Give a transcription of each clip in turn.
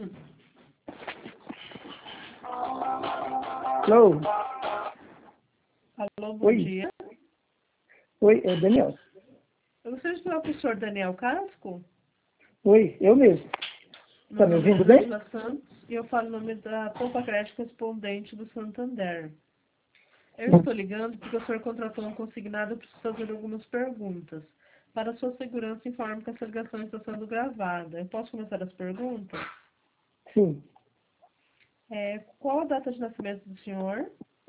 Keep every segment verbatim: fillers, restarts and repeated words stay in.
Alô? Alô, bom Oi. dia. Oi, é Daniel. Eu gostaria de falar com o senhor Daniel Casco. Oi, eu mesmo. Tá Meu me nome é ouvindo bem? Angela Santos e eu falo em nome da Poupa Crédito Correspondente do Santander. Eu estou ligando porque o senhor contratou um consignado para fazer algumas perguntas. Para sua segurança, informo que essa ligação está sendo gravada. Eu posso começar as perguntas? Sim. É, qual a data de nascimento do senhor?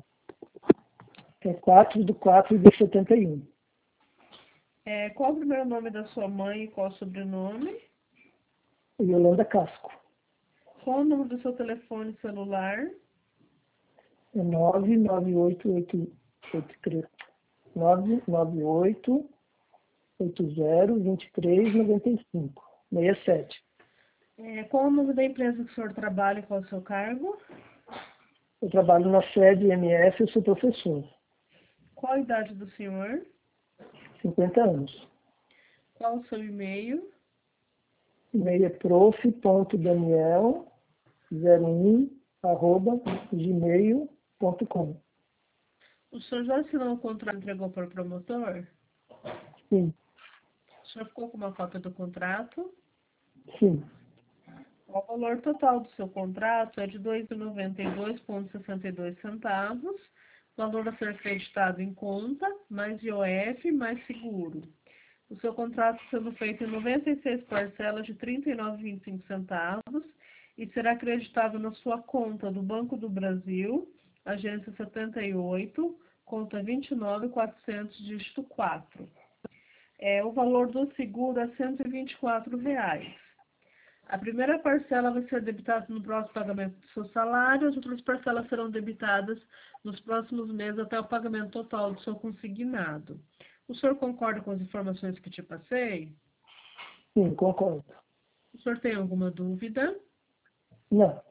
É quatro de quatro de setenta e um. É, qual o primeiro nome da sua mãe e qual o sobrenome? Yolanda Casco. Qual o número do seu telefone celular? É nove nove oito oito oito três. nove nove oito oito zero dois três nove cinco. sessenta e sete. É, qual o nome da empresa que o senhor trabalha e qual o seu cargo? Eu trabalho na sede M F e sou professor. Qual a idade do senhor? cinquenta anos. Qual o seu e-mail? E-mail é prof ponto daniel zero um arroba gmail ponto com. O senhor já assinou o contrato e entregou para o promotor? Sim, O senhor ficou com uma cópia do contrato? sim. O valor total do seu contrato é de dois mil e noventa e dois vírgula sessenta e dois centavos. Valor a ser creditado em conta, mais I O F, mais seguro. O seu contrato sendo feito em noventa e seis parcelas de trinta e nove vírgula vinte e cinco centavos e será acreditado na sua conta do Banco do Brasil, agência setenta e oito, conta vinte e nove mil e quatrocentos, dígito quatro. É, o valor do seguro é cento e vinte e quatro reais. A primeira parcela vai ser debitada no próximo pagamento do seu salário, as outras parcelas serão debitadas nos próximos meses até o pagamento total do seu consignado. O senhor concorda com as informações que te passei? Sim, concordo. O senhor tem alguma dúvida? Não.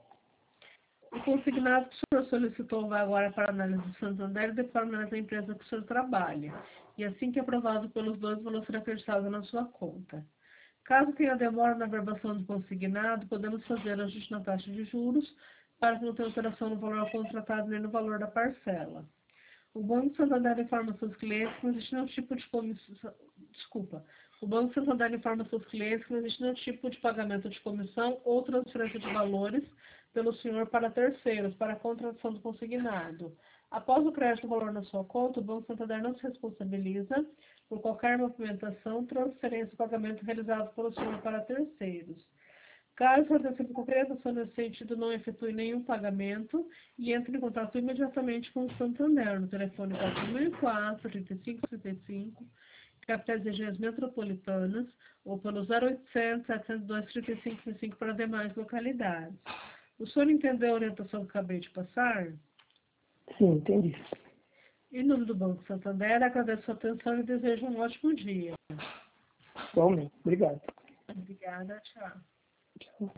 O consignado que o senhor solicitou vai agora para a análise do Santander e depois para a empresa que o senhor trabalha. E assim que aprovado pelos dois, o valor será acreditado na sua conta. Caso tenha demora na verbação do consignado, podemos fazer ajuste na taxa de juros para que não tenha alteração no valor contratado nem no valor da parcela. O Banco Santander informa seus clientes que não existe nenhum tipo de comissão. Desculpa. O Banco Santander informa seus clientes que não existe nenhum tipo de pagamento de comissão ou transferência de valores pelo senhor para terceiros, para a contratação do consignado. Após o crédito do valor na sua conta, o Banco Santander não se responsabiliza por qualquer movimentação, transferência ou pagamento realizado pelo senhor para terceiros. Caso for recebido qualquer ação nesse sentido, não efetue nenhum pagamento e entre em contato imediatamente com o Santander no telefone quatro mil e quatro, trinta e cinco, trinta e cinco, capitais regiões metropolitanas, ou pelo zero oitocentos, setecentos e dois, trinta e cinco, trinta e cinco para demais localidades. O senhor entendeu a orientação que acabei de passar? Sim, entendi. Em nome do Banco Santander, agradeço a sua atenção e desejo um ótimo dia. Igualmente. Obrigado. Obrigada, tchau. Tchau.